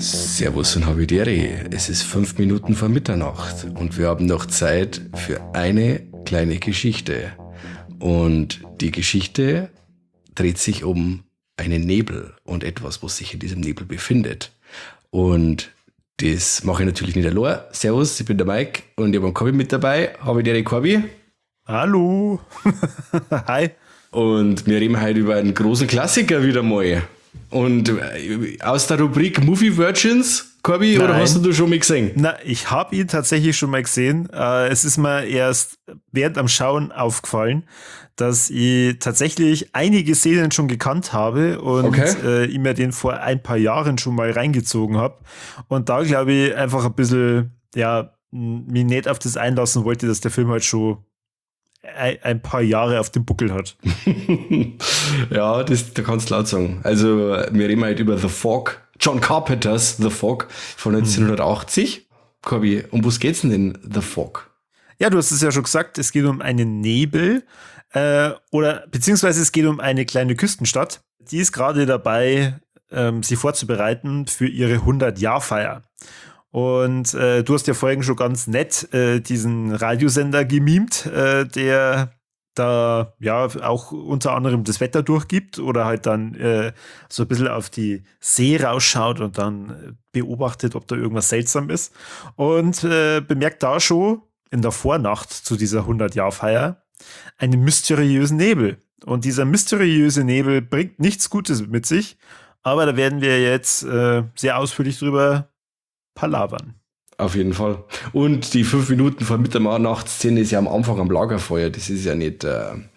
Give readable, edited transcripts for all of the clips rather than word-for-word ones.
Servus und Habitere. Es ist 5 Minuten vor Mitternacht und wir haben noch Zeit für eine kleine Geschichte. Und die Geschichte dreht sich um einen Nebel und etwas, was sich in diesem Nebel befindet. Und das mache ich natürlich nicht allein. Servus, ich bin der Mike und ich habe einen Korbi mit dabei. Habitere Korbi. Hallo. Hi. Und wir reden heute über einen großen Klassiker wieder mal. Und aus der Rubrik Movie Virgins, Corby, oder hast du schon mal gesehen? Na, ich habe ihn tatsächlich schon mal gesehen. Es ist mir erst während am Schauen aufgefallen, dass ich tatsächlich einige Szenen schon gekannt habe und ich mir den vor ein paar Jahren schon mal reingezogen habe. Und da glaube ich einfach ein bisschen, mich nicht auf das einlassen wollte, dass der Film halt schon ein paar Jahre auf dem Buckel hat. Ja, da kannst du laut sagen. Also, wir reden halt über The Fog, John Carpenters The Fog von 1980. Corby, um was geht's denn The Fog? Ja, du hast es ja schon gesagt, es geht um einen Nebel, beziehungsweise es geht um eine kleine Küstenstadt. Die ist gerade dabei, sich vorzubereiten für ihre 100-Jahr-Feier. Und du hast ja vorhin schon ganz nett diesen Radiosender gemimt, der da ja auch unter anderem das Wetter durchgibt oder halt dann so ein bisschen auf die See rausschaut und dann beobachtet, ob da irgendwas seltsam ist. Und bemerkt da schon in der Vornacht zu dieser 100-Jahr-Feier einen mysteriösen Nebel. Und dieser mysteriöse Nebel bringt nichts Gutes mit sich, aber da werden wir jetzt sehr ausführlich drüber palavern. Auf jeden Fall. Und die 5 Minuten vor Mitternacht-Szene ist ja am Anfang am Lagerfeuer. Das ist ja nicht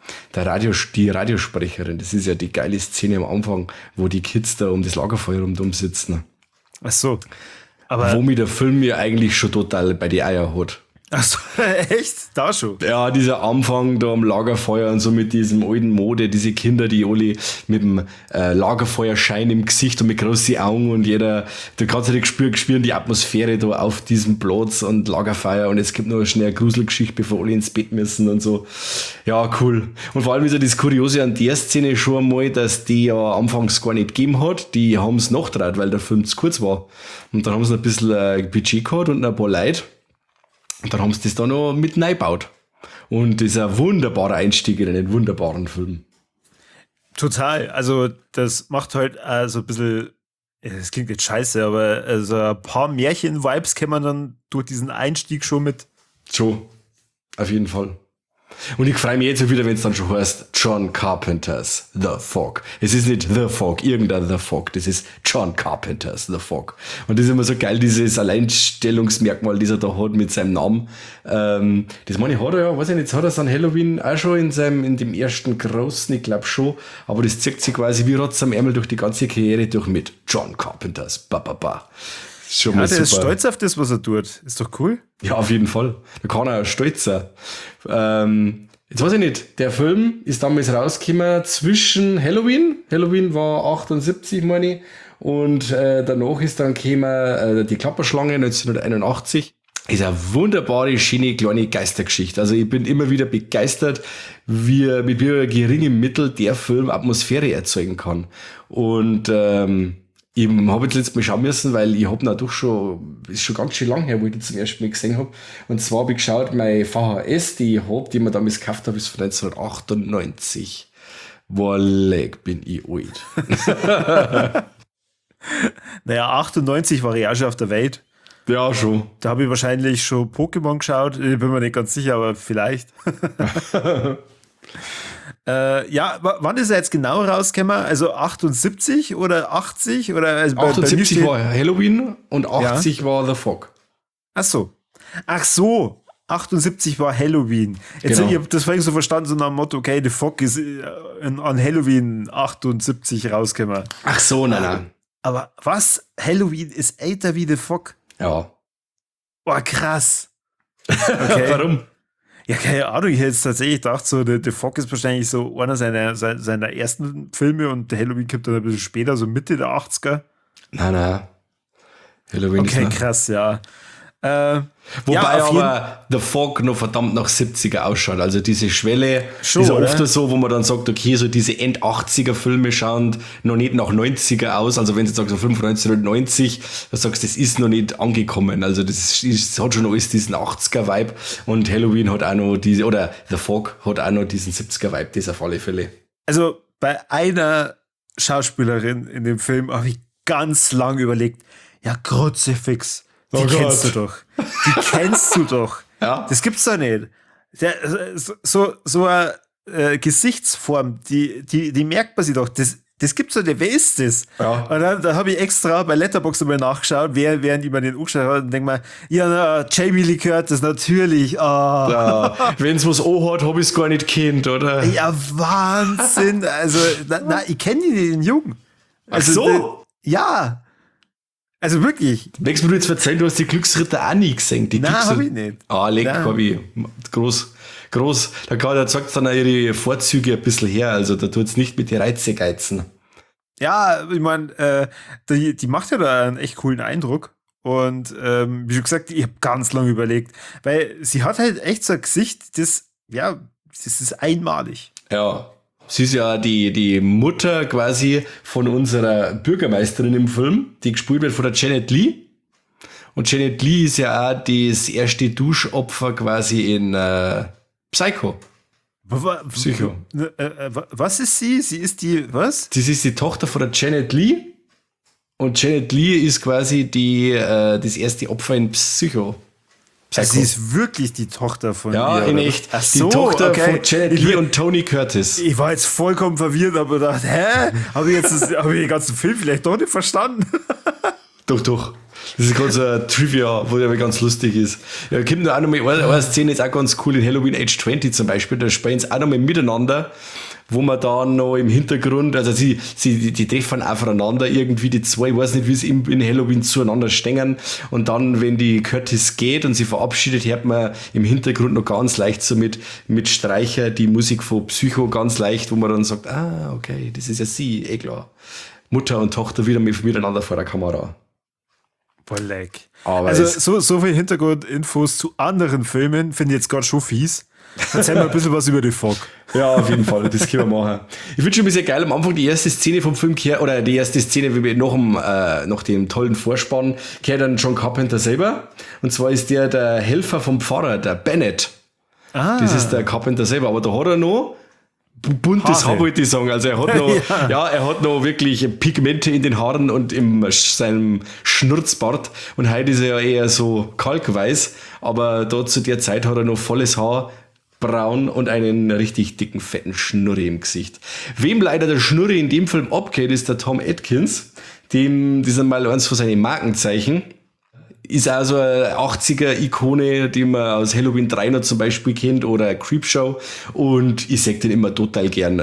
die Radiosprecherin. Das ist ja die geile Szene am Anfang, wo die Kids da um das Lagerfeuer rundum sitzen. Ach so. Aber womit der Film mir eigentlich schon total bei die Eier hat. Ach so, echt? Da schon? Ja, dieser Anfang da am Lagerfeuer und so mit diesem alten Mode, diese Kinder, die alle mit dem Lagerfeuerschein im Gesicht und mit großen Augen und du kannst ja spüren die Atmosphäre da auf diesem Platz und Lagerfeuer und es gibt noch schnell eine Gruselgeschichte, bevor alle ins Bett müssen und so. Ja, cool. Und vor allem ist ja das Kuriose an der Szene schon einmal, dass die ja anfangs gar nicht gegeben hat. Die haben es nachgedreht, weil der Film zu kurz war. Und dann haben sie ein bisschen Budget gehabt und ein paar Leute. Und dann haben sie das da noch mit reingebaut. Und das ist ein wunderbarer Einstieg in einen wunderbaren Film. Total. Also, das macht halt so ein bisschen, das klingt jetzt scheiße, aber also ein paar Märchen-Vibes kann man dann durch diesen Einstieg schon mit. So, auf jeden Fall. Und ich freue mich jetzt wieder, wenn es dann schon heißt John Carpenters The Fog. Es ist nicht The Fog, irgendein The Fog. Das ist John Carpenters The Fog. Und das ist immer so geil, dieses Alleinstellungsmerkmal, das er da hat mit seinem Namen. Das meine ich, hat er ja, weiß ich nicht, hat er an Halloween auch schon in dem ersten großen, ich glaube schon. Aber das zieht sich quasi wie Rotz am Ärmel durch die ganze Karriere durch mit John Carpenters. Schon ja, mal der super. Ist stolz auf das, was er tut. Ist doch cool. Ja, auf jeden Fall. Da kann er stolz sein. Jetzt weiß ich nicht, der Film ist damals rausgekommen zwischen Halloween. Halloween war 78, meine ich. Und danach ist dann gekommen die Klapperschlange 1981. Ist eine wunderbare, schöne, kleine Geistergeschichte. Also ich bin immer wieder begeistert, wie mit wie geringem Mittel der Film Atmosphäre erzeugen kann. Und ich habe jetzt letztes Mal schauen müssen, weil ich habe natürlich schon, ist schon ganz schön lang her, wo ich die zum ersten Mal gesehen habe. Und zwar habe ich geschaut, meine VHS, die ich habe, die mir damals gekauft habe, ist von 1998. Walleck, bin ich alt. Naja, 98 war ich auch schon auf der Welt. Ja, schon. Da habe ich wahrscheinlich schon Pokémon geschaut. Ich bin mir nicht ganz sicher, aber vielleicht. Wann ist er jetzt genau rausgekommen? Also 78 oder 80? Oder also 78 war Halloween und 80 war The Fog. Ach so, 78 war Halloween. Jetzt Genau. Ich habe das vorhin so verstanden, so nach dem Motto, okay, The Fog ist an Halloween 78 rausgekommen. Ach so, nein. Aber was? Halloween ist älter wie The Fog? Ja. Boah, krass. Okay. Warum? Ja, keine Ahnung, ich hätte jetzt tatsächlich gedacht, so The Fog ist wahrscheinlich so einer seiner ersten Filme und der Halloween kommt dann ein bisschen später, so Mitte der 80er. Nein. Halloween okay, ist krass, ja. Wobei aber The Fog noch verdammt nach 70er ausschaut. Also diese Schwelle Schon, ist ja oder? oft so, wo man dann sagt, okay, so diese End-80er-Filme schauen noch nicht nach 90er aus. Also wenn du sagst, so 95 oder 90, dann sagst du, das ist noch nicht angekommen. Also das hat schon alles diesen 80er-Vibe. Und Halloween hat auch noch oder The Fog hat auch noch diesen 70er-Vibe, das auf alle Fälle. Also bei einer Schauspielerin in dem Film habe ich ganz lang überlegt, ja, Kruzifix, die kennst du doch. Die kennst du doch. Ja. Das gibt's doch nicht. So eine Gesichtsform, die merkt man sich doch. Das gibt's doch nicht. Wer ist das? Ja. Und dann da habe ich extra bei Letterboxd mal nachgeschaut, während ich mir den angeschaut habe und denke mal, ja, na, Jamie Lee Curtis, natürlich. Ah. Ja, wenn's was hat, hab ich's gar nicht kennt, oder? Ja, Wahnsinn. Also, ich kenne den Jungen. Also, so. Ja. Also wirklich. Magst du mir jetzt erzählen, du hast die Glücksritter auch nie gesehen? Nein, hab ich nicht. Ah, leck, Nein. hab ich. Groß. Da zeigt dann auch ihre Vorzüge ein bisschen her. Also da tut's nicht mit den Reize geizen. Ja, ich meine, die macht ja da einen echt coolen Eindruck. Und wie schon gesagt, ich habe ganz lange überlegt. Weil sie hat halt echt so ein Gesicht, das ist einmalig. Ja. Sie ist ja die Mutter quasi von unserer Bürgermeisterin im Film, die gespielt wird von der Janet Leigh. Und Janet Leigh ist ja auch das erste Duschopfer quasi in Psycho. Psycho. Was ist sie? Sie ist die, was? Das ist die Tochter von der Janet Leigh. Und Janet Leigh ist quasi das erste Opfer in Psycho. Also sie ist wirklich die Tochter von Ja, ihr. in oder? echt. Ach Die so, Tochter okay. von Janet Leigh und Tony Curtis. Ich war jetzt vollkommen verwirrt, aber dachte, hä? Habe ich den ganzen Film vielleicht doch nicht verstanden? Doch. Das ist ganz ein Trivia, wo der ganz lustig ist. Ja, gibt noch auch noch mal eine Szene, ist auch ganz cool in Halloween Age 20 zum Beispiel. Da spielen sie auch noch mal miteinander, wo man dann noch im Hintergrund, also die treffen aufeinander irgendwie, die zwei, ich weiß nicht, wie sie in Halloween zueinander stehen. Und dann, wenn die Curtis geht und sie verabschiedet, hört man im Hintergrund noch ganz leicht so mit Streicher die Musik von Psycho ganz leicht, wo man dann sagt, okay, das ist ja sie, eh klar. Mutter und Tochter wieder miteinander vor der Kamera. Boah, leck. Aber Also so viel Hintergrundinfos zu anderen Filmen finde ich jetzt gerade schon fies. Erzähl mal ein bisschen was über die Fog. Ja, auf jeden Fall, das können wir machen. Ich finde schon ein bisschen geil, am Anfang die erste Szene vom Film kehrt, oder die erste Szene, wie wir nach dem tollen Vorspann, kehrt dann John Carpenter selber. Und zwar ist der Helfer vom Pfarrer, der Bennett. Das ist der Carpenter selber, aber da hat er noch buntes Haar, wollte ich sagen. Also er hat noch, er hat noch wirklich Pigmente in den Haaren und in seinem Schnurzbart. Und heute ist er ja eher so kalkweiß, aber da zu der Zeit hat er noch volles Haar, braun und einen richtig dicken, fetten Schnurri im Gesicht. Wem leider der Schnurri in dem Film abgeht, ist der Tom Atkins. Das ist einmal eins von seinen Markenzeichen. Ist auch so eine 80er-Ikone, die man aus Halloween 3 noch zum Beispiel kennt oder Creepshow. Und ich sag den immer total gern.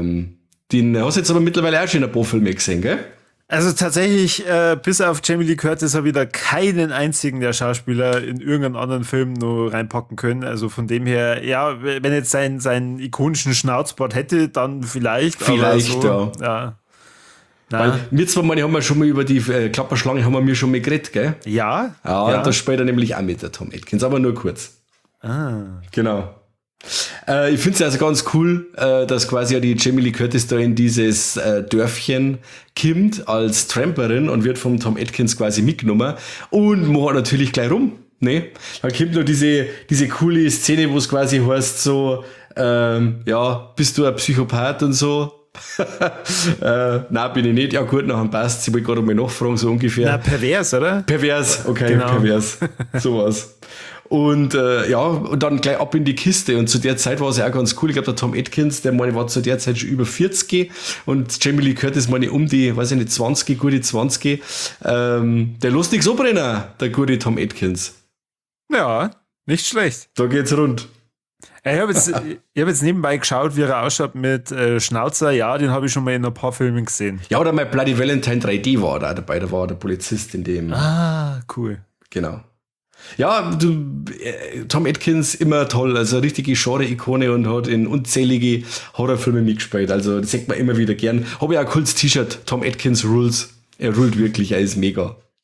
Den hast du jetzt aber mittlerweile auch schon in ein paar Filme gesehen, gell? Also tatsächlich, bis auf Jamie Lee Curtis habe ich da keinen einzigen der Schauspieler in irgendeinen anderen Film nur reinpacken können. Also von dem her, ja, wenn jetzt seinen ikonischen Schnauzbart hätte, dann vielleicht. Vielleicht, aber so, ja. Weil wir zwei Mal haben wir schon mal über die Klapperschlange haben wir mir schon mal geredet, gell? Ja. Ja. Da spielt er nämlich auch mit, der Tom Atkins, aber nur kurz. Genau. Ich finde es also ganz cool, dass quasi ja die Jamie Lee Curtis da in dieses Dörfchen kommt als Tramperin und wird vom Tom Atkins quasi mitgenommen und macht natürlich gleich rum. Ne? Dann kommt noch diese coole Szene, wo es quasi heißt so, bist du ein Psychopath und so. Nein, bin ich nicht. Ja gut, nachher passt. Ich wollte gerade mal nachfragen, so ungefähr. Na, pervers, oder? Pervers, okay, Genau. Pervers. Sowas. Und und dann gleich ab in die Kiste. Und zu der Zeit war es ja auch ganz cool. Ich glaube, der Tom Atkins, der meine, war zu der Zeit schon über 40 und Jamie Lee Curtis meine um die, weiß ich nicht, 20, gute 20. Der lässt nichts abbrennen, der gute Tom Atkins. Ja, nicht schlecht. Da geht's rund. Ich habe jetzt nebenbei geschaut, wie er ausschaut mit Schnauzer. Ja, den habe ich schon mal in ein paar Filmen gesehen. Ja, oder mein Bloody Valentine 3D war da dabei. Da war der Polizist in dem. Ah, cool. Genau. Ja, Tom Atkins immer toll, also eine richtige Genre-Ikone und hat in unzählige Horrorfilme mitgespielt. Also das sieht man immer wieder gern. Habe ich auch ein cooles T-Shirt, Tom Atkins Rules. Er ruled wirklich, er ist mega.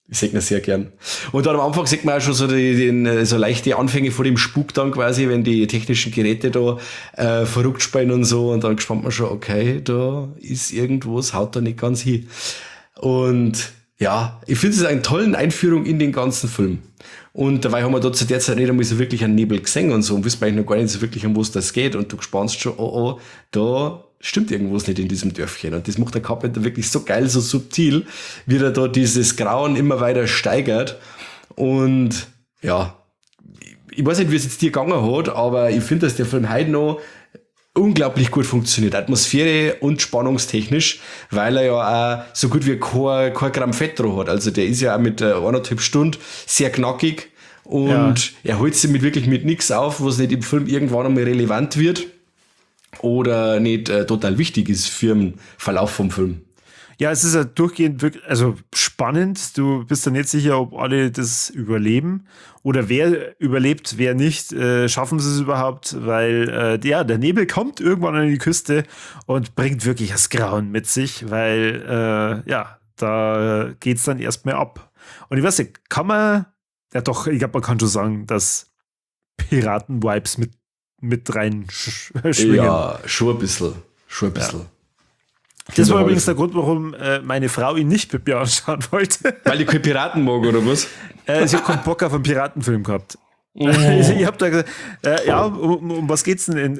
Ich sehe ihn sehr gern. Und dann am Anfang sieht man auch schon so, so leichte Anfänge vor dem Spuk dann quasi, wenn die technischen Geräte da verrückt spielen und so. Und dann gespannt man schon, okay, da ist irgendwas, haut da nicht ganz hin. Und ja, ich finde es eine tolle Einführung in den ganzen Film. Und dabei haben wir da zu der Zeit nicht einmal so wirklich einen Nebel gesehen und so und wissen eigentlich noch gar nicht so wirklich, um was das geht. Und du spannst schon, oh, da stimmt irgendwas nicht in diesem Dörfchen. Und das macht der Carpenter wirklich so geil, so subtil, wie er da dieses Grauen immer weiter steigert. Und ja, ich weiß nicht, wie es jetzt dir gegangen hat, aber ich finde, dass der Film heute noch unglaublich gut funktioniert, Atmosphäre und spannungstechnisch, weil er ja auch so gut wie kein Gramm Fett drauf hat. Also der ist ja auch mit 1,5 Stunden sehr knackig und er holt sich wirklich mit nichts auf, was nicht im Film irgendwann einmal relevant wird oder nicht total wichtig ist für den Verlauf vom Film. Ja, es ist ja durchgehend wirklich, also spannend. Du bist dann nicht sicher, ob alle das überleben oder wer überlebt, wer nicht. Schaffen sie es überhaupt? Weil der Nebel kommt irgendwann an die Küste und bringt wirklich das Grauen mit sich, weil da geht's dann erstmal ab. Und ich weiß nicht, kann man, ja doch, ich glaube, man kann schon sagen, dass Piraten-Vibes mit rein schwingen. Ja, schon ein bisschen. Ja. Das war übrigens der Grund, warum meine Frau ihn nicht mit mir anschauen wollte. Weil die keine Piraten mag, oder was? Ich habe keinen Bock auf einen Piratenfilm gehabt. Oh. Ich habe da gesagt, um was geht's denn?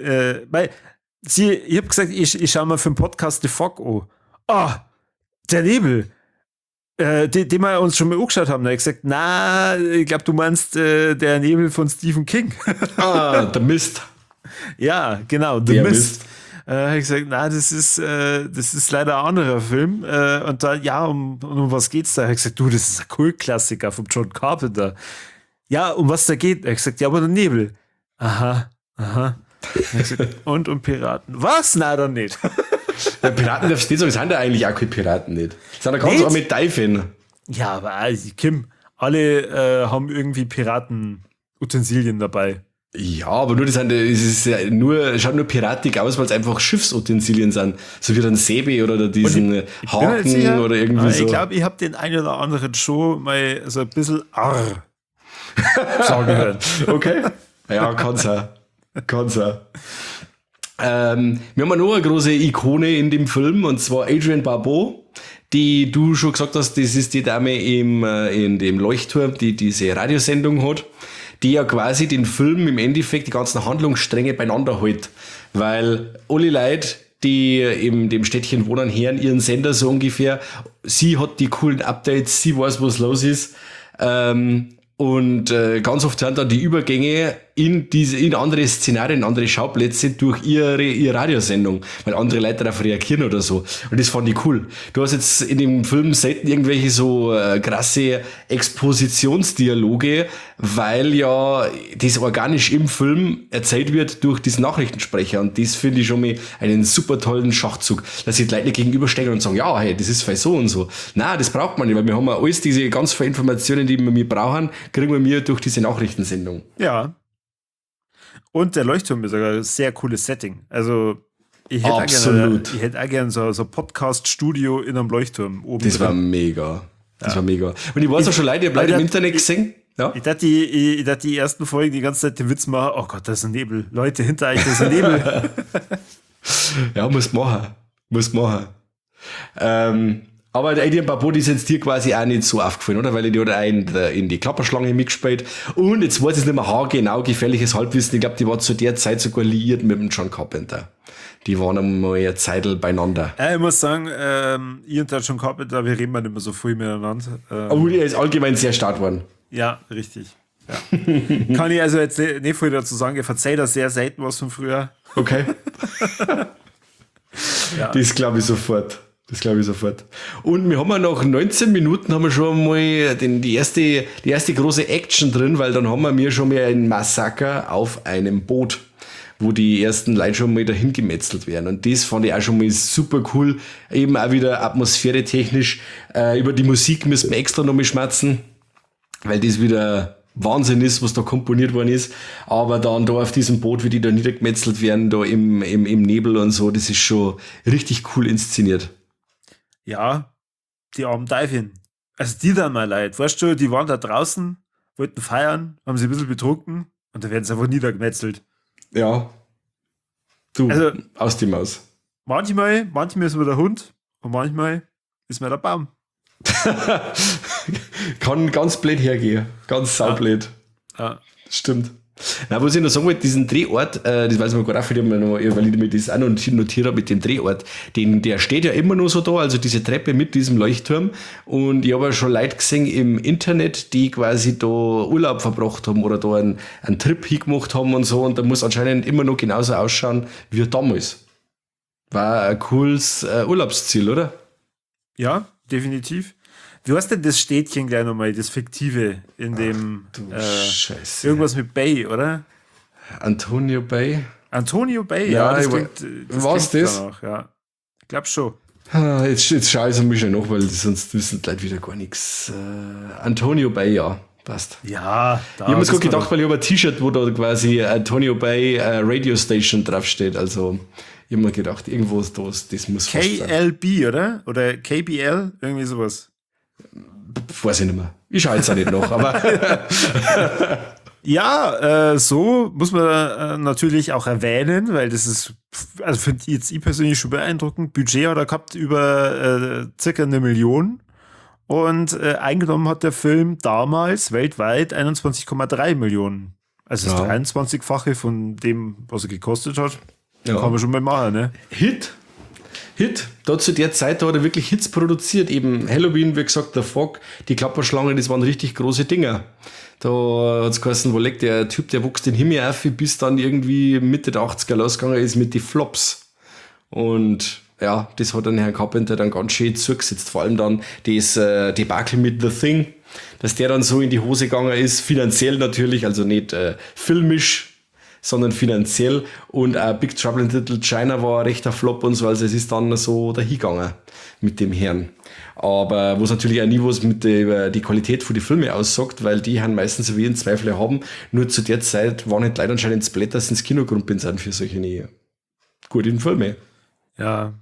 Ich habe gesagt, ich schaue mal für den Podcast The Fog an. Ah, der Nebel. Den wir uns schon mal angeschaut haben. Da habe ich gesagt, na, ich glaube, du meinst der Nebel von Stephen King. Der Mist. Ja, genau, The Mist. Habe ich gesagt, na, das ist leider ein anderer Film. Und da, ja, um was geht's da? Habe ich gesagt, du, das ist ein Kultklassiker von John Carpenter. Ja, um was da geht? Habe ich gesagt, ja, aber der Nebel. Aha. Gesagt, und um Piraten. Was? Na, dann nicht. Ja, Piraten darfst du nicht sagen, sind ja eigentlich auch keine Piraten nicht. Das sind ja ganz auch mit Teifen. Ja, aber Kim, alle haben irgendwie Piraten-Utensilien dabei. Ja, aber nur schaut nur piratig aus, weil es einfach Schiffsutensilien sind. So wie ein Säbe oder diesen Haken oder irgendwie so. Ich glaube, ich habe den einen oder anderen schon mal so ein bisschen arr sagen hören. Okay. Ja, kann's auch. Wir haben noch eine große Ikone in dem Film, und zwar Adrienne Barbeau, die du schon gesagt hast, das ist die Dame in dem Leuchtturm, die diese Radiosendung hat, die ja quasi den Film im Endeffekt die ganzen Handlungsstränge beieinander hält. Weil alle Leute, die in dem Städtchen wohnen, hören ihren Sender so ungefähr. Sie hat die coolen Updates, sie weiß, was los ist. Und ganz oft sind dann die Übergänge in andere Szenarien, in andere Schauplätze durch ihre Radiosendung, weil andere Leute darauf reagieren oder so. Und das fand ich cool. Du hast jetzt in dem Film selten irgendwelche so krasse Expositionsdialoge, weil ja das organisch im Film erzählt wird durch diesen Nachrichtensprecher. Und das finde ich schon mal einen super tollen Schachzug, dass sich die Leute gegenüberstehen und sagen, ja, hey, das ist vielleicht so und so. Nein, das braucht man nicht, weil wir haben ja alles diese ganz viele Informationen, die wir brauchen, kriegen wir durch diese Nachrichtensendung. Ja. Und der Leuchtturm ist sogar ein sehr cooles Setting. Also, ich hätte auch gerne so ein Podcast-Studio in einem Leuchtturm oben. Das war mega. Und ich weiß auch schon leider, ihr bleibt im Internet gesehen. Ja. Ich dachte, die ersten Folgen die ganze Zeit den Witz machen, oh Gott, da ist ein Nebel. Leute, hinter euch, da ist ein Nebel. Ja, muss machen. Aber der Adrienne Barbeau, die ist jetzt dir quasi auch nicht so aufgefallen, oder? Weil die hat auch in die Klapperschlange mitgespielt. Und jetzt weiß ich nicht mehr haargenau, gefährliches Halbwissen. Ich glaube, die war zu der Zeit sogar liiert mit dem John Carpenter. Die waren einmal eine Zeitl beieinander. Ich muss sagen, ich und der John Carpenter, wir reden mal nicht mehr so viel miteinander. Aber er ist allgemein sehr stark geworden. Ja, richtig. Ja. Kann ich also jetzt nicht viel dazu sagen. Ich verzeihe da sehr selten was von früher. Okay. Ja. Das glaube ich sofort. Und wir haben nach 19 Minuten haben wir schon mal die erste große Action drin, weil dann haben wir schon mal ein Massaker auf einem Boot, wo die ersten Leute schon mal dahin gemetzelt werden. Und das fand ich auch schon mal super cool. Eben auch wieder atmosphäre technisch. Über die Musik müssen wir extra noch mal schmatzen, weil das wieder Wahnsinn ist, was da komponiert worden ist. Aber dann da auf diesem Boot, wie die da niedergemetzelt werden, da im Nebel und so, das ist schon richtig cool inszeniert. Ja, die armen Teufel. Also die dann mal leid. Weißt du, die waren da draußen, wollten feiern, haben sie ein bisschen betrunken und da werden sie einfach niedergemetzelt. Ja, du, Also aus die Maus. manchmal ist man der Hund und manchmal ist man der Baum. Kann ganz blöd hergehen. Ganz saublöd. Ja. Stimmt. Na, was ich noch sagen wollte, diesen Drehort, das weiß ich mir gerade auch, weil ich mir das auch noch notiert habe mit dem Drehort, der steht ja immer noch so da, also diese Treppe mit diesem Leuchtturm. Und ich habe ja schon Leute gesehen im Internet, die quasi da Urlaub verbracht haben oder da einen Trip hingemacht haben und so. Und da muss anscheinend immer noch genauso ausschauen wie damals. War ein cooles Urlaubsziel, oder? Ja, definitiv. Wie heißt denn das Städtchen gleich nochmal, das Fiktive in dem Scheiße. irgendwas mit Bay, oder? Antonio Bay. Antonio Bay, Ja, das ich klingt, was klingt das? danach, ja. Ich glaube schon. Jetzt schaue ich es mir schon nach, weil sonst wissen die Leute wieder gar nichts. Antonio Bay, ja, passt. Ja, da Ich habe mir gerade gedacht, weil ich habe ein T-Shirt, wo da quasi Antonio Bay Radio Station draufsteht. Also ich habe mir gedacht, irgendwo ist das muss fast sein. KLB, oder? Oder KBL, irgendwie sowas. Weiß ich nicht mehr. Ich schaue jetzt auch nicht nach, aber Ja, so muss man natürlich auch erwähnen, weil das ist, also finde ich persönlich schon beeindruckend. Budget hat er gehabt über circa 1 Million und eingenommen hat der Film damals weltweit 21,3 Millionen. Also das Ja. 23-fache von dem, was er gekostet hat. Ja. Kann man schon mal machen, ne? Hit. Da zu der Zeit, da hat er wirklich Hits produziert. Eben Halloween, wie gesagt, der Fog, die Klapperschlange, das waren richtig große Dinger. Da hat es geheißen, wo legt der Typ, der wuchs den Himmel auf, bis dann irgendwie Mitte der 80er losgegangen ist mit die Flops. Und ja, das hat dann Herrn Carpenter dann ganz schön zugesetzt. Vor allem dann das Debakel mit The Thing, dass der dann so in die Hose gegangen ist, finanziell natürlich, also nicht filmisch, sondern finanziell. Und Big Trouble in Little China war ein rechter Flop und so, also es ist dann so dahingegangen mit dem Herrn. Aber wo es natürlich auch nie was über die Qualität von den Filmen aussagt, weil die haben meistens so wie einen Zweifel haben. Nur zu der Zeit waren nicht leider anscheinend Splatters ins Kinogrundbild sind für solche guten Filme. Ja.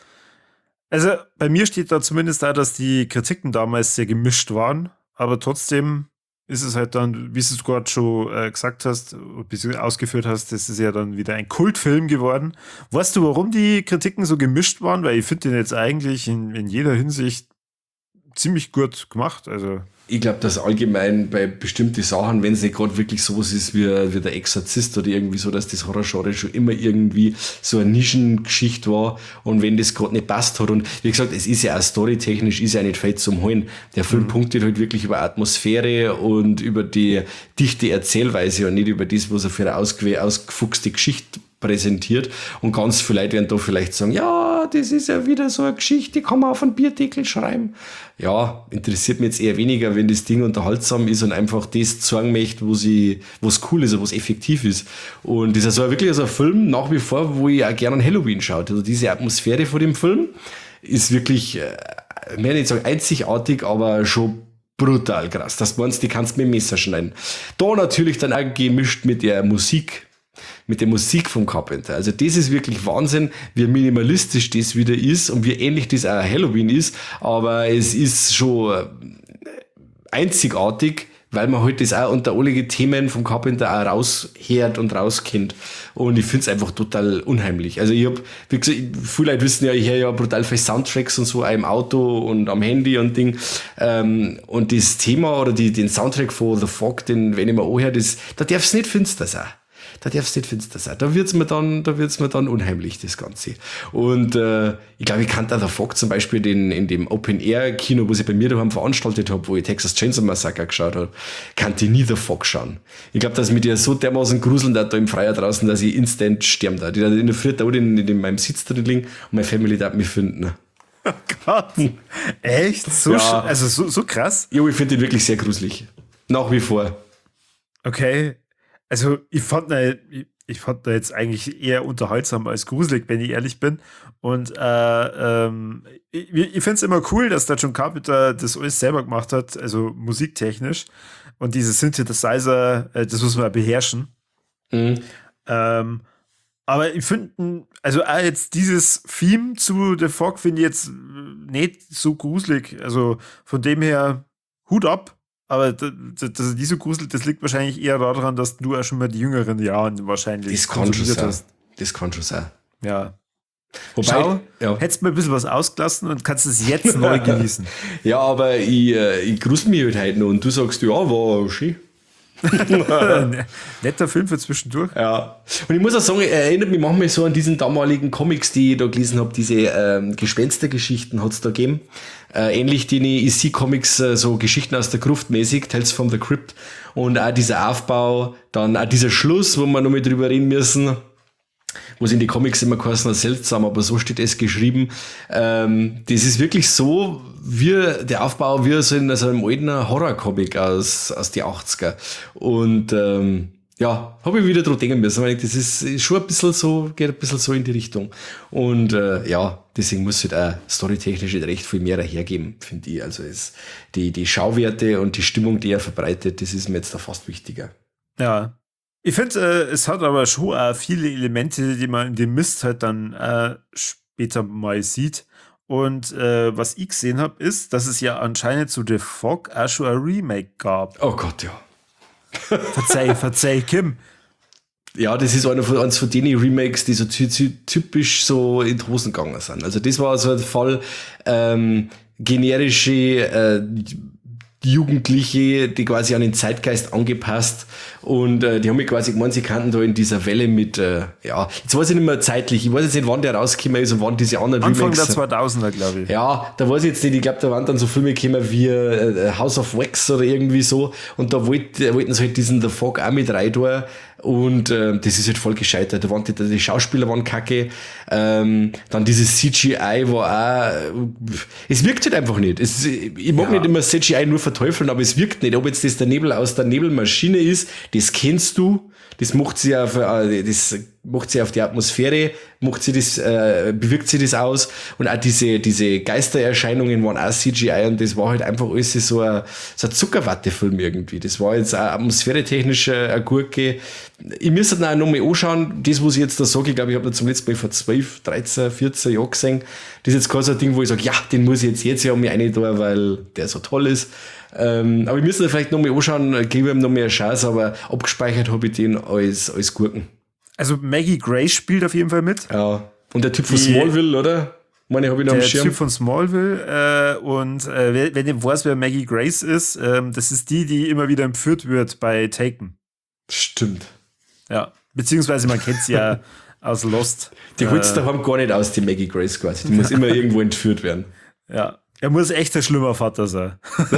Also bei mir steht da zumindest da, dass die Kritiken damals sehr gemischt waren, aber trotzdem ist es halt dann, wie du es gerade schon gesagt hast, bzw. ausgeführt hast, das ist ja dann wieder ein Kultfilm geworden. Weißt du, warum die Kritiken so gemischt waren? Weil ich finde den jetzt eigentlich in jeder Hinsicht ziemlich gut gemacht. Also Ich glaube, dass allgemein bei bestimmten Sachen, wenn es nicht gerade wirklich sowas ist wie der Exorzist oder irgendwie so, dass das Horrorgenre schon immer irgendwie so eine Nischengeschichte war und wenn das gerade nicht passt hat und wie gesagt, es ist ja auch storytechnisch, ist ja nicht fett zum Holen. Der Film punktet halt wirklich über Atmosphäre und über die dichte Erzählweise und nicht über das, was er für eine ausgefuchste Geschichte präsentiert und ganz viele Leute werden da vielleicht sagen, ja, das ist ja wieder so eine Geschichte, die kann man auf einen Bierdeckel schreiben. Ja, interessiert mich jetzt eher weniger, wenn das Ding unterhaltsam ist und einfach das zeigen möchte, was cool ist und was effektiv ist. Und das ist also wirklich so ein Film nach wie vor, wo ich auch gerne an Halloween schaue. Also diese Atmosphäre von dem Film ist wirklich, ich will nicht sagen einzigartig, aber schon brutal krass. Das meinst, die kannst du mit dem Messer schneiden. Da natürlich dann auch gemischt mit der Musik vom Carpenter. Also das ist wirklich Wahnsinn, wie minimalistisch das wieder ist und wie ähnlich das auch Halloween ist, aber es ist schon einzigartig, weil man halt das auch unter alle Themen vom Carpenter auch raushört und rauskennt. Und ich finde es einfach total unheimlich. Also ich habe, wie gesagt, viele Leute wissen ja, ich höre ja brutal viele Soundtracks und so, auch im Auto und am Handy und Ding. Und das Thema oder den Soundtrack von The Fog, den, wenn ich mir anhöre, da darf es nicht finster sein. Da wird's mir dann unheimlich, das Ganze. Und ich glaube, ich kannte auch The Fog zum Beispiel in dem Open-Air-Kino, was ich bei mir daheim veranstaltet habe, wo ich Texas Chainsaw Massacre geschaut habe, kannte ich nie The Fog schauen. Ich glaube, dass mich der so dermaßen gruseln da im Freier draußen, dass ich instant sterben da. Die da in der Früh da in meinem Sitz drin liegen und meine Family darf mich finden. oh Gott. Echt? So, Ja. also so krass? Jo, ich finde den wirklich sehr gruselig. Nach wie vor. Okay. Also ich fand da jetzt eigentlich eher unterhaltsam als gruselig, wenn ich ehrlich bin. Und ich finde es immer cool, dass der John Carpenter das alles selber gemacht hat, also musiktechnisch. Und diese Synthesizer, das muss man beherrschen. Mhm. Aber ich finde, also auch jetzt dieses Theme zu The Fog finde ich jetzt nicht so gruselig. Also von dem her Hut ab. Aber dass er die so gruselt, das liegt wahrscheinlich eher daran, dass du auch schon mal die jüngeren Jahren wahrscheinlich Das kann schon sein. hast. Das kann schon sein. Ja. Wobei, Schau, ja. hättest mal ein bisschen was ausgelassen und kannst es jetzt neu genießen. Ja, aber ich grusel mich halt heute noch und du sagst, ja, war schön. Netter Film für zwischendurch. Ja. Und ich muss auch sagen, er erinnert mich manchmal so an diesen damaligen Comics, die ich da gelesen habe, diese Gespenstergeschichten hat es da gegeben. Ähnlich die EC-Comics, so Geschichten aus der Gruft mäßig, Tales from the Crypt. Und auch dieser Aufbau, dann auch dieser Schluss, wo wir noch mal drüber reden müssen, wo es in die Comics immer geheißen hat, seltsam, aber so steht es geschrieben. Das ist wirklich so, wie der Aufbau wie so in so einem alten Horror-Comic aus die 80er. Und ja, habe ich wieder dran denken müssen, weil das ist schon ein bisschen so, geht ein bisschen so in die Richtung. Und ja, deswegen muss es halt auch storytechnisch recht viel mehr hergeben, finde ich. Also die Schauwerte und die Stimmung, die er verbreitet, das ist mir jetzt da fast wichtiger. Ja. Ich finde, es hat aber schon auch viele Elemente, die man in dem Mist halt dann später mal sieht. Und was ich gesehen habe, ist, dass es ja anscheinend zu The Fog auch schon ein Remake gab. Oh Gott, ja. Verzeih, Kim. Ja, das ist eins von den Remakes, die so typisch so in die Hosen gegangen sind. Also das war so ein Fall, generische Jugendliche, die quasi an den Zeitgeist angepasst und die haben mich quasi gemeint, sie kannten da in dieser Welle mit, ja, jetzt weiß ich nicht mehr zeitlich, ich weiß jetzt nicht, wann der rausgekommen ist und wann diese anderen Anfang Remakes. der 2000er, glaube ich. Ja, da weiß ich jetzt nicht, ich glaube, da waren dann so Filme gekommen wie House of Wax oder irgendwie so und da wollten sie halt diesen The Fog auch mit rein tun. Und das ist halt voll gescheitert. Die Schauspieler waren kacke. Dann dieses CGI war auch. Es wirkt halt einfach nicht. Ich mag nicht immer CGI nur verteufeln, aber es wirkt nicht. Ob jetzt das der Nebel aus der Nebelmaschine ist, das kennst du. Das macht sie auf die Atmosphäre, bewirkt sie das aus. Und auch diese Geistererscheinungen waren auch CGI und das war halt einfach alles so ein Zuckerwatte-Film irgendwie. Das war jetzt auch atmosphäretechnisch eine Gurke. Ich müsste dann auch noch mal anschauen, das, was ich jetzt da sage, ich glaube, ich habe das zum letzten Mal vor 12, 13, 14 Jahren gesehen. Das ist jetzt kein so ein Ding, wo ich sage, ja, den muss ich jetzt ja um mich rein tun, weil der so toll ist. Aber ich müsste vielleicht noch mal anschauen, gebe ihm noch mehr Chance, aber abgespeichert habe ich den als Gurken. Also Maggie Grace spielt auf jeden Fall mit. Ja. Und der Typ von Smallville, oder? Meine habe ich noch am Schirm. Der Typ von Smallville. Und wenn ihr weiß, wer Maggie Grace ist, das ist die immer wieder entführt wird bei Taken. Stimmt. Ja. Beziehungsweise man kennt sie ja aus Lost. Die holt es daheim gar nicht aus, die Maggie Grace quasi. Die muss immer irgendwo entführt werden. Ja. Er muss echt ein schlimmer Vater sein.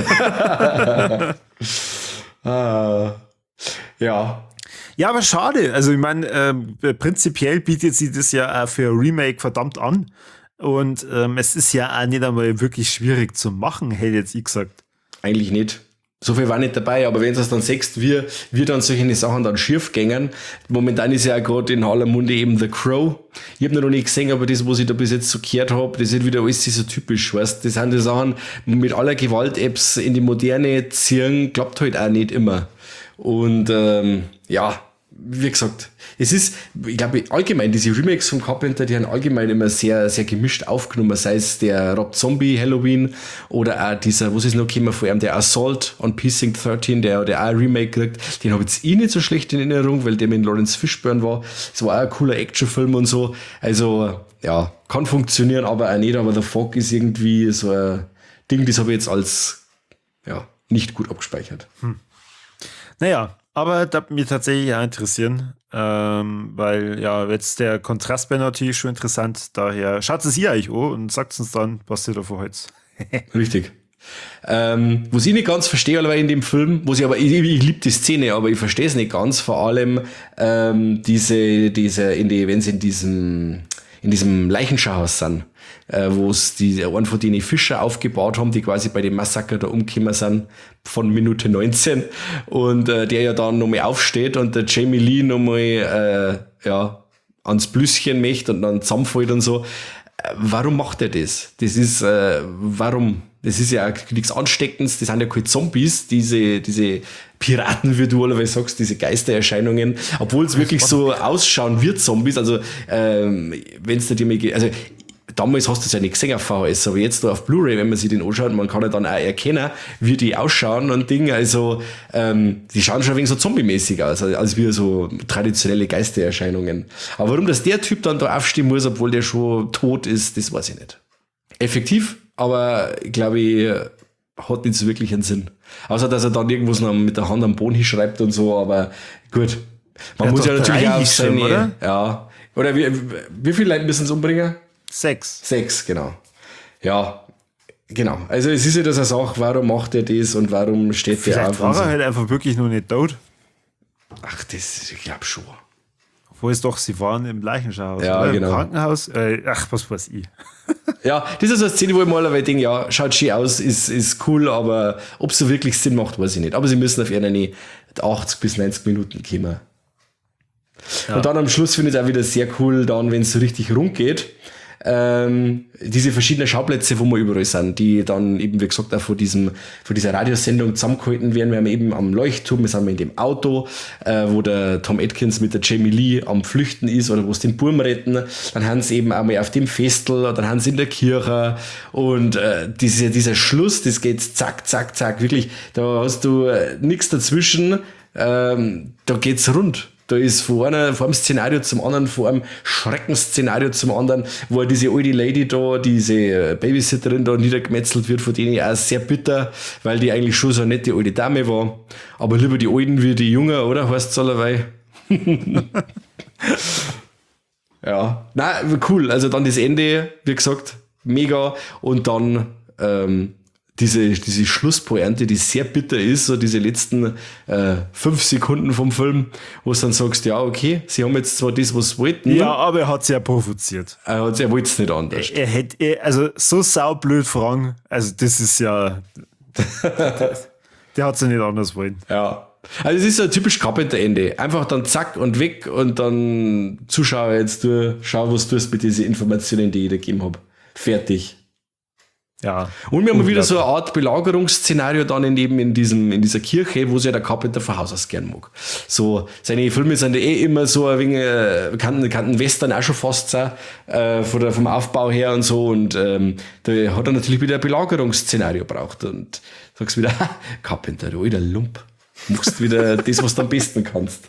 Ja. Ja, aber schade. Also ich meine, prinzipiell bietet sie das ja auch für Remake verdammt an. Und es ist ja auch nicht einmal wirklich schwierig zu machen, hätte jetzt ich gesagt. Eigentlich nicht. So viel war nicht dabei, aber wenn du es dann siehst, wie dann solche Sachen dann schief gängen. Momentan ist ja auch gerade in aller Munde eben The Crow. Ich habe noch nicht gesehen, aber das, was ich da bis jetzt so gehört habe, das ist wieder alles so typisch, weißt. Das sind die Sachen, mit aller Gewalt-Apps in die Moderne ziehen, klappt halt auch nicht immer. Und ja, wie gesagt, es ist, ich glaube, allgemein, diese Remakes von Carpenter, die haben allgemein immer sehr, sehr gemischt aufgenommen, sei es der Rob Zombie Halloween oder auch dieser, was ist noch gekommen vor allem, der Assault on Precinct 13, der auch ein Remake kriegt, den habe ich jetzt nicht so schlecht in Erinnerung, weil der mit Lawrence Fishburne war. Es war auch ein cooler Actionfilm und so. Also, ja, kann funktionieren, aber auch nicht. Aber The Fog ist irgendwie so ein Ding, das habe ich jetzt als, ja, nicht gut abgespeichert. Naja, aber das mich tatsächlich auch interessieren, weil ja, jetzt der Kontrast wäre natürlich schon interessant. Daher schaut es ihr euch an und sagt uns dann, was ihr davon haltet. Richtig. Was ich nicht ganz verstehe, aber in dem Film, ich liebe die Szene, aber ich verstehe es nicht ganz, vor allem wenn sie in diesem Leichenschauhaus sind, wo es einen von denen Fischer aufgebaut haben, die quasi bei dem Massaker da umgekommen sind von Minute 19 und der ja dann nochmal aufsteht und der Jamie Lee nochmal ans Blüsschen möchte und dann zusammenfällt und so. warum macht er das? Das ist, warum? Das ist ja nichts Ansteckendes, das sind ja keine Zombies, diese Piraten, wie du allerweise sagst, diese Geistererscheinungen, obwohl es wirklich so ausschauen wie Zombies, also wenn es dir mal geht, also damals hast du es ja nicht gesehen auf VHS, aber jetzt da auf Blu-ray, wenn man sich den anschaut, man kann ja dann auch erkennen, wie die ausschauen und Dinge, also die schauen schon ein wenig so zombie-mäßig aus, als wie so traditionelle Geistererscheinungen. Aber warum das der Typ dann da aufstehen muss, obwohl der schon tot ist, das weiß ich nicht. Effektiv, aber ich glaube, hat nicht so wirklich einen Sinn. Außer, dass er dann irgendwas noch mit der Hand am Boden hinschreibt und so, aber gut. Man muss ja natürlich auch auf seine, oder? Ja. Oder wie viele Leute müssen es umbringen? 6, genau. Ja, genau. Also es ist ja das eine Sache, warum macht er das und warum steht vielleicht der auf? War er halt einfach wirklich noch nicht tot. Ach, das, ich glaube schon. Obwohl es doch, sie waren im Leichenschauhaus, ja, oder? Genau. Im Krankenhaus. Ach, was weiß ich. Ja, das ist so eine Szene, wo ich mal denke, ja, schaut schön aus, ist cool, aber ob es so wirklich Sinn macht, weiß ich nicht. Aber sie müssen auf eine 80 bis 90 Minuten kommen. Ja. Und dann am Schluss finde ich es auch wieder sehr cool, dann, wenn es so richtig rund geht, diese verschiedenen Schauplätze, wo wir überall sind, die dann eben, wie gesagt, auch von dieser Radiosendung zusammengehalten werden. Wir haben eben am Leuchtturm, wir sind in dem Auto, wo der Tom Atkins mit der Jamie Lee am Flüchten ist oder wo sie den Burm retten. Dann haben sie eben einmal auf dem Festel, dann haben sie in der Kirche und dieser Schluss, das geht zack, zack, zack, wirklich, da hast du nichts dazwischen, da geht's rund. Da ist von einem Szenario zum anderen, von einem Schreckensszenario zum anderen, wo diese alte Lady da, diese Babysitterin da niedergemetzelt wird, von denen ich auch sehr bitter, weil die eigentlich schon so eine nette alte Dame war. Aber lieber die Alten wie die Jungen, oder? Heißt es allerweil. Ja, nein, cool. Also dann das Ende, wie gesagt, mega. Und dann diese Schlusspointe, die sehr bitter ist, so diese letzten 5 Sekunden vom Film, wo du dann sagst, ja, okay, sie haben jetzt zwar das, was sie wollten. Ja, aber er hat es ja provoziert. Er wollte es nicht anders. Er hätte, also so saublöd fragen, also das ist ja, der hat es ja nicht anders wollen. Ja. Also es ist so ein typisch Carpenter-Ende. Einfach dann zack und weg und dann Zuschauer jetzt schau, was du tust mit diesen Informationen, die ich dir gegeben habe. Fertig. Ja. Und wir haben wieder so eine Art Belagerungsszenario dann in dieser Kirche, wo sich ja der Carpenter von Haus aus gern mag. So, seine Filme sind ja immer so ein wenig, kann Western auch schon fast sein, vom Aufbau her und so. Und da hat er natürlich wieder ein Belagerungsszenario gebraucht. Und sagst wieder, Carpenter, du alter Lump, machst wieder das, was du am besten kannst.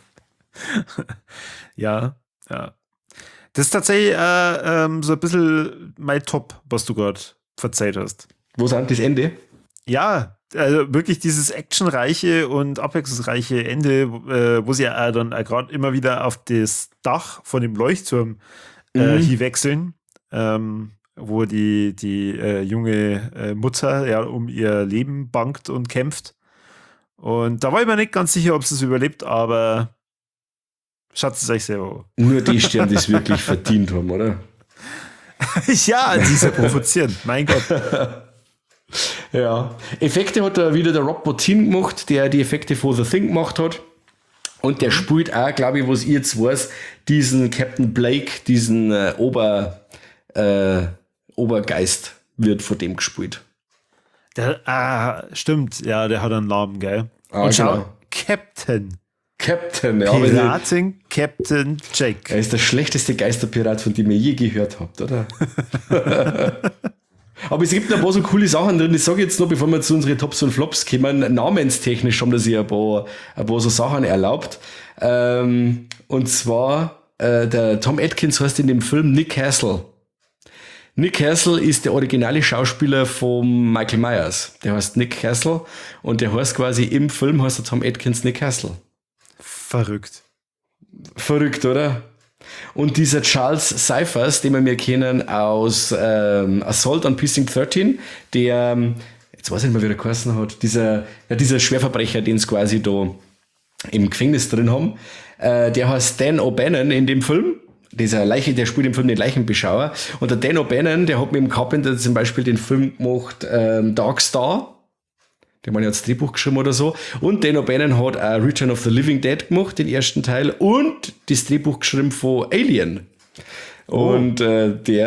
Ja. Das ist tatsächlich so ein bisschen mein Top, was du gerade verzeiht hast. Wo sind das Ende? Ja, also wirklich dieses actionreiche und abwechslungsreiche Ende, wo sie ja dann gerade immer wieder auf das Dach von dem Leuchtturm hinwechseln, wo die junge Mutter ja um ihr Leben bangt und kämpft. Und da war ich mir nicht ganz sicher, ob sie es überlebt, aber schaut es euch selber an. Nur die Sterne, die es wirklich verdient haben, oder? Ja, die ist ja provozierend, mein Gott. Ja. Effekte hat da wieder der Rob Bottin gemacht, der die Effekte von The Thing gemacht hat. Und der spielt auch, glaube ich, was ich jetzt weiß, diesen Captain Blake, diesen Obergeist wird von dem gespielt. Stimmt, ja, der hat einen Namen, gell? Und schau, genau. Captain, ja. Piraten, Captain Jake. Er ist der schlechteste Geisterpirat, von dem ihr je gehört habt, oder? Aber es gibt noch ein paar so coole Sachen drin. Ich sage jetzt noch, bevor wir zu unseren Tops und Flops kommen, namenstechnisch haben das ja ein paar so Sachen erlaubt. Und zwar, der Tom Atkins heißt in dem Film Nick Castle. Nick Castle ist der originale Schauspieler von Michael Myers. Der heißt Nick Castle und der heißt quasi im Film heißt der Tom Atkins Nick Castle. Verrückt, oder? Und dieser Charles Cyphers, den wir mir kennen aus Assault on Precinct 13, der, jetzt weiß ich nicht mehr, wie der geheißen hat, dieser Schwerverbrecher, den sie quasi da im Gefängnis drin haben, der heißt Dan O'Bannon in dem Film. Der spielt im Film den Leichenbeschauer. Und der Dan O'Bannon, der hat mit dem Carpenter zum Beispiel den Film gemacht, Dark Star. Der hat das Drehbuch geschrieben oder so. Und Dan O'Bannon hat auch Return of the Living Dead gemacht, den ersten Teil. Und das Drehbuch geschrieben von Alien. Und der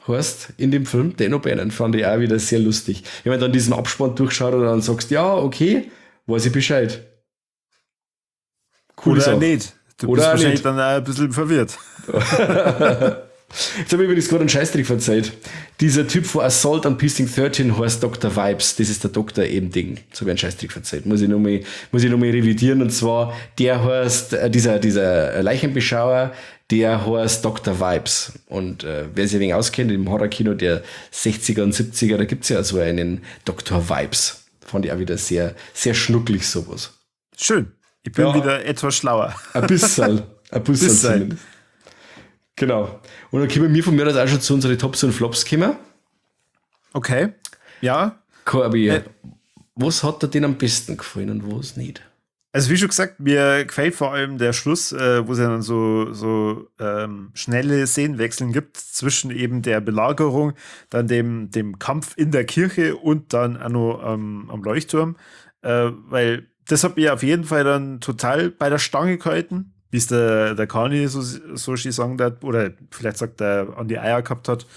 heißt in dem Film Dan O'Bannon, fand ich auch wieder sehr lustig. Wenn man dann diesen Abspann durchschaut und dann sagst, ja, okay, weiß ich Bescheid. Cool. Oder nicht. Du bist wahrscheinlich dann auch ein bisschen verwirrt. Jetzt habe ich übrigens gerade einen Scheißtrick verzeiht. Dieser Typ von Assault on Precinct 13 heißt Dr. Vibes. Das ist der Doktor eben Ding. So habe ich einen Scheißtrick verzeiht. Muss ich noch mal revidieren. Und zwar, der heißt, dieser Leichenbeschauer, der heißt Dr. Vibes. Und wer sich ein wenig auskennt, im Horrorkino der 60er und 70er, da gibt's ja so einen Dr. Vibes. Fand ich auch wieder sehr, sehr schnucklig sowas. Schön. Ich bin wieder etwas schlauer. Ein bisschen zumindest. Genau. Und dann kommen wir von mir aus auch schon zu unseren Tops und Flops kommen. Okay. Ja. Corby, was hat dir denn am besten gefallen und was nicht? Also wie schon gesagt, mir gefällt vor allem der Schluss, wo es ja dann so schnelle Szenenwechseln gibt zwischen eben der Belagerung, dann dem Kampf in der Kirche und dann auch noch am Leuchtturm. Weil das hat mir auf jeden Fall dann total bei der Stange gehalten, wie es der Kani so schön sagen hat, oder vielleicht sagt er an die Eier gehabt hat.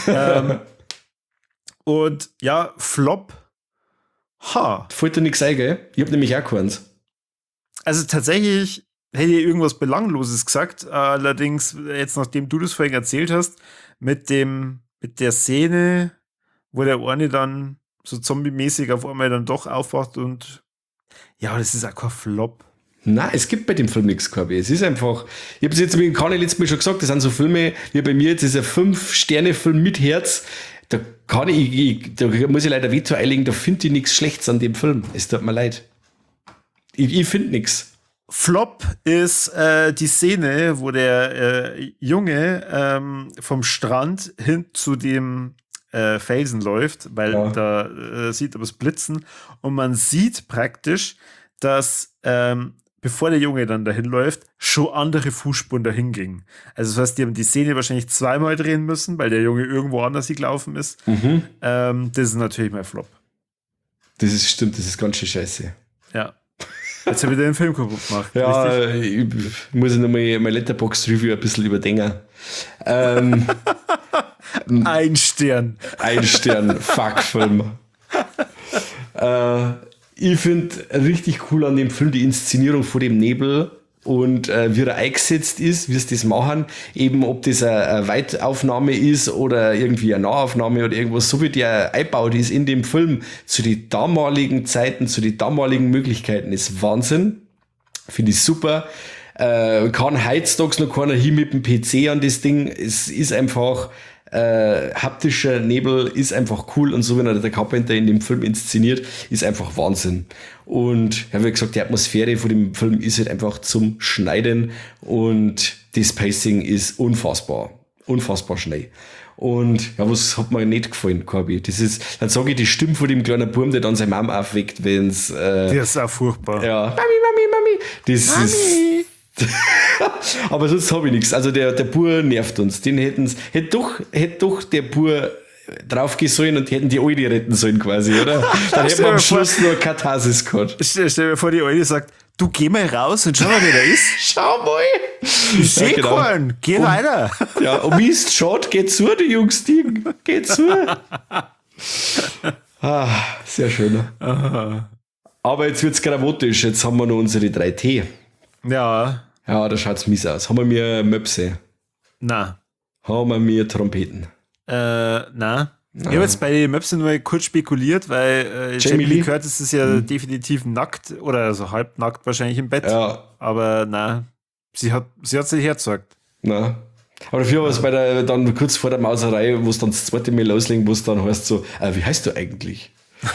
Und ja, Flop. Fällt dir nichts ein, gell? Ich hab nämlich auch keins. Also tatsächlich hätte ich irgendwas Belangloses gesagt, allerdings jetzt, nachdem du das vorhin erzählt hast, mit der Szene, wo der eine dann so zombie-mäßig auf einmal dann doch aufwacht und ja, das ist auch kein Flop. Nein, es gibt bei dem Film nichts, Corby. Es ist einfach, ich habe es jetzt mit Kani letztes Mal schon gesagt, das sind so Filme, wie bei mir jetzt ist ein 5-Sterne-Film mit Herz. Da muss ich leider Veto einlegen, da finde ich nichts Schlechtes an dem Film. Es tut mir leid. Ich finde nichts. Flop ist die Szene, wo der Junge vom Strand hin zu dem Felsen läuft, weil da sieht er was blitzen und man sieht praktisch, dass bevor der Junge dann dahin läuft, schon andere Fußspuren dahin gingen. Also das heißt, die haben die Szene wahrscheinlich zweimal drehen müssen, weil der Junge irgendwo anders gelaufen ist. Das ist natürlich mein Flop. Stimmt, das ist ganz schön scheiße. Ja. Jetzt habe ich den Film kaputt gemacht. Ja, ich muss nochmal mein Letterboxd-Review ein bisschen überdenken. Ein Stern. Fuck-Film. Ich finde richtig cool an dem Film die Inszenierung vor dem Nebel und wie er eingesetzt ist, wie es das machen, eben ob das eine Weitaufnahme ist oder irgendwie eine Nahaufnahme oder irgendwas, so wie der eingebaut ist in dem Film zu den damaligen Zeiten, zu den damaligen Möglichkeiten, ist Wahnsinn. Finde ich super. Kann heutzutage noch keiner hin mit dem PC an das Ding. Es ist einfach haptischer Nebel, ist einfach cool und so, wenn er der Carpenter in dem Film inszeniert, ist einfach Wahnsinn. Und ja, wie gesagt, die Atmosphäre von dem Film ist halt einfach zum Schneiden und das Pacing ist unfassbar schnell. Und ja, was hat mir nicht gefallen, Corby? Das ist, dann sage ich die Stimme von dem kleinen Burm, der dann seine Mom aufweckt, wenn's der ist auch furchtbar. Ja. Mami. Das Mami. Ist aber sonst habe ich nichts. Also der Bur nervt uns. Den hätte doch der Bur draufgehen sollen und hätten die Alte retten sollen quasi, oder? Dann hätten wir am Schluss nur Katharsis gehabt. Stell dir vor, die Alte sagt, du geh mal raus und schau mal, wer da ist. Schau mal. Ich sehe keinen. Geh weiter. Ja, und Mist, schaut, geht zu, die Jungs, geht zu. Sehr schön. Aha. Aber jetzt wird's gravatisch. Jetzt haben wir noch unsere 3T. Ja. Ja, da schaut's mies aus. Haben wir mir Möpse? Na. Haben wir mir Trompeten? Na. Ich habe jetzt bei den Möpse nur kurz spekuliert, weil Jamie Lee Curtis ist ja definitiv nackt oder so halbnackt wahrscheinlich im Bett. Ja. Aber na, sie hat sich hergezeigt. Na. Aber dafür war es dann kurz vor der Mauserei, wo es dann das zweite Mal loslegen, wo es dann heißt so, wie heißt du eigentlich?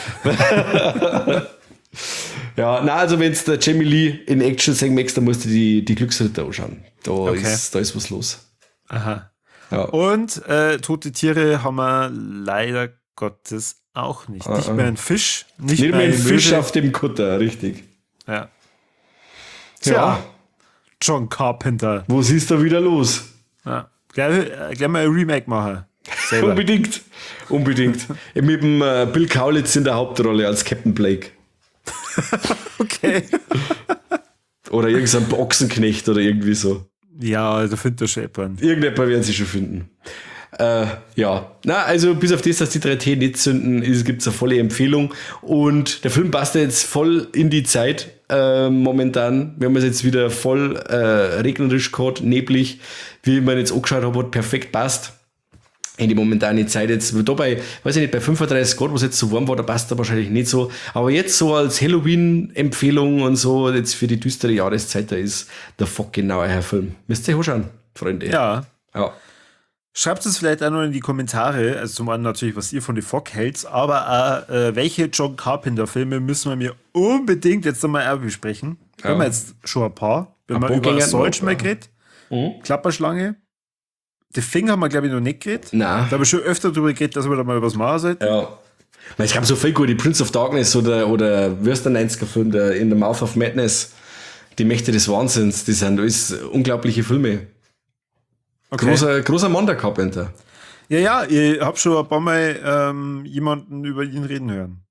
Ja, na, also wenn es der Jamie Lee in Action sehen möchtest, dann musst du die Glücksritter anschauen. Da ist was los. Aha. Ja. Und tote Tiere haben wir leider Gottes auch nicht. Nicht mehr ein Fisch, nicht mehr ein Fisch auf dem Kutter, richtig. Ja. Tja. Ja. John Carpenter. Was ist da wieder los? Ja. Gleich mal ein Remake machen. Selber. Unbedingt. Mit dem Bill Kaulitz in der Hauptrolle als Captain Blake. Okay. Oder irgendein Ochsenknecht oder irgendwie so. Ja, da findet der Scheppern. Irgendjemand werden sie schon finden. Ja, na, also bis auf das, dass die 3T nicht zünden, gibt es eine volle Empfehlung. Und der Film passt jetzt voll in die Zeit momentan. Wir haben es jetzt wieder voll regnerisch gehabt, neblig. Wie ich mir jetzt angeschaut habe, hat perfekt passt. In die momentane Zeit jetzt, dabei, weiß ich nicht, bei 35 Grad, wo es jetzt so warm war, da passt er wahrscheinlich nicht so. Aber jetzt so als Halloween-Empfehlung und so, jetzt für die düstere Jahreszeit, da ist der Fock genau euer Film. Müsst ihr anschauen, Freunde. Ja. Schreibt es vielleicht auch noch in die Kommentare, also zum einen natürlich, was ihr von The Fog hält, aber auch, welche John Carpenter-Filme müssen wir mir unbedingt jetzt nochmal auch besprechen. Wir haben jetzt schon ein paar. Wir haben über Solch mal geredet, Klapperschlange. The Thing haben wir, glaube ich, noch nicht geredet. Nein. Da habe ich schon öfter drüber geredet, dass wir da mal was machen sollten. Ja. Es gab so viel gute Prince of Darkness oder wie ist der 90er-Film, der In the Mouth of Madness, Die Mächte des Wahnsinns, die sind alles unglaubliche Filme. Okay. Großer Mann, der Carpenter. Ja, ich habe schon ein paar Mal jemanden über ihn reden hören.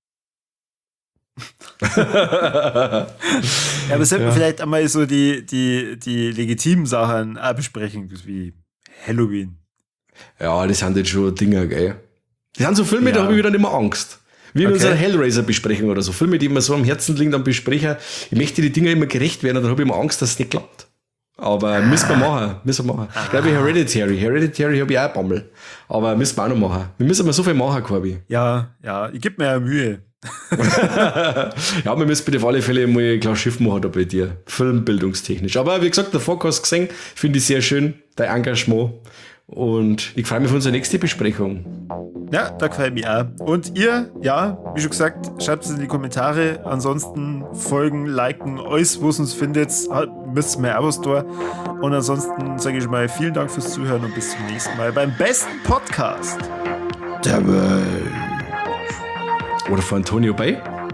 Ja, aber sollten wir vielleicht einmal so die legitimen Sachen auch besprechen, wie Halloween. Ja, das sind jetzt schon Dinger, gell? Das sind so Filme, da habe ich wieder nicht mehr Angst. Wie in unserer Hellraiser-Besprechung oder so. Filme, die mir so am Herzen liegen, dann besprechen. Ich möchte die Dinger immer gerecht werden und dann habe ich immer Angst, dass es nicht klappt. Aber müssen wir machen. Ich glaube, Hereditary habe ich auch ein Bammel. Aber müssen wir auch noch machen. Wir müssen mal so viel machen, Corby. Ja, ich gebe mir ja Mühe. Ja, wir müssen bitte auf alle Fälle mal ein kleines Schiff machen da bei dir. Filmbildungstechnisch. Aber wie gesagt, der Forecast gesehen, finde ich sehr schön, dein Engagement. Und ich freue mich auf unsere nächste Besprechung. Ja, da gefällt mir auch. Und ihr, wie schon gesagt, schreibt es in die Kommentare. Ansonsten folgen, liken, alles, wo es uns findet. Müsst ihr mir auch was da. Und ansonsten sage ich mal vielen Dank fürs Zuhören und bis zum nächsten Mal beim besten Podcast der Welt. Oder von Antonio Bay.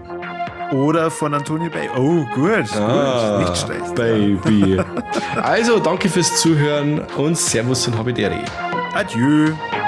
Oh, gut. Nicht schlecht. Baby. Also, danke fürs Zuhören und Servus und Habidere. Adieu.